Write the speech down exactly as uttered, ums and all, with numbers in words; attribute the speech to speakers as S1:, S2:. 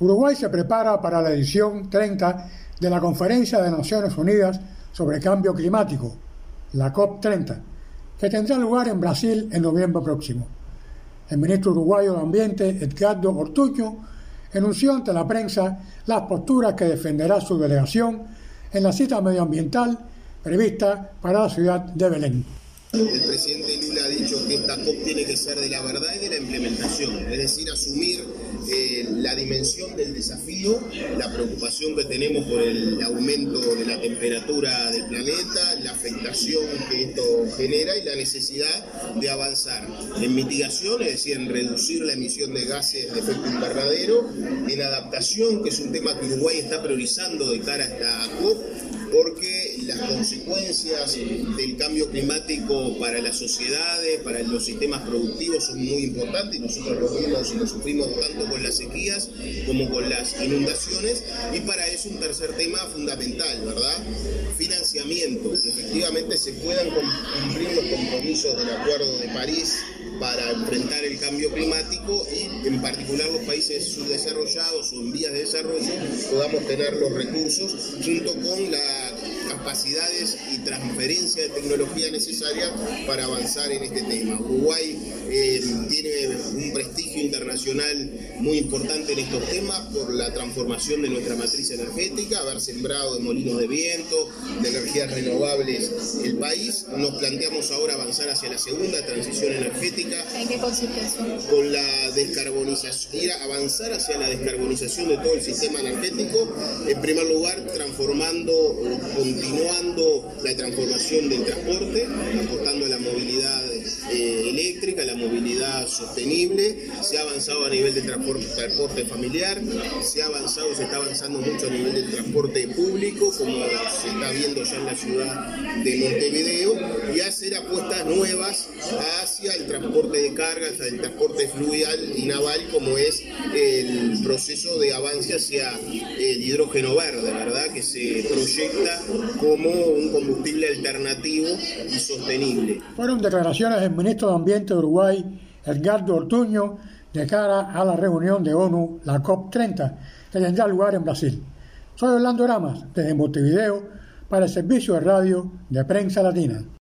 S1: Uruguay se prepara para la edición treinta de la Conferencia de Naciones Unidas sobre Cambio Climático, la COP treinta, que tendrá lugar en Brasil en noviembre próximo. El ministro uruguayo de Ambiente, Edgardo Ortuño, anunció ante la prensa las posturas que defenderá su delegación en la cita medioambiental prevista para la ciudad de Belén.
S2: El presidente Lula ha dicho que esta COP tiene que ser de la verdad y de la implementación, es decir, asumir eh, la dimensión del desafío, la preocupación que tenemos por el aumento de la temperatura del planeta, la afectación que esto genera y la necesidad de avanzar en mitigación, es decir, en reducir la emisión de gases de efecto invernadero, en adaptación, que es un tema que Uruguay está priorizando de cara a esta COP, porque las consecuencias del cambio climático para las sociedades, para los sistemas productivos son muy importantes y nosotros lo vimos y lo sufrimos tanto con las sequías como con las inundaciones, y para eso un tercer tema fundamental, ¿verdad? Financiamiento, que efectivamente se puedan cumplir los compromisos del Acuerdo de París para enfrentar el cambio climático y en particular los países subdesarrollados o en vías de desarrollo podamos tener los recursos junto con las capacidades y transferencia de tecnología necesaria para avanzar en este tema. Uruguay eh, tiene un prestigio internacional muy importante en estos temas por la transformación de nuestra matriz energética, haber sembrado de molinos de viento, de energías renovables el país. Nos planteamos ahora avanzar hacia la segunda transición energética.
S3: ¿En qué consiste eso?
S2: Con la descarbonización, ir a avanzar hacia la descarbonización de todo el sistema energético, en primer lugar transformando, continuando la transformación del transporte, apostando a la movilidad eh, eléctrica, la movilidad sostenible. Se ha avanzado a nivel de transporte, transporte familiar, se ha avanzado, se está avanzando mucho a nivel del transporte público, como se está viendo ya en la ciudad de Montevideo, y hacer apuestas nuevas hacia el transporte de cargas, el transporte fluvial y naval, como es el proceso de avance hacia el hidrógeno verde, ¿verdad? Que se proyecta como un combustible alternativo y sostenible.
S1: Fueron declaraciones del ministro de Ambiente de Uruguay, Edgardo Ortuño, de cara a la reunión de ONU, la COP treinta, que tendrá lugar en Brasil. Soy Orlando Ramas, desde Montevideo, para el servicio de radio de Prensa Latina.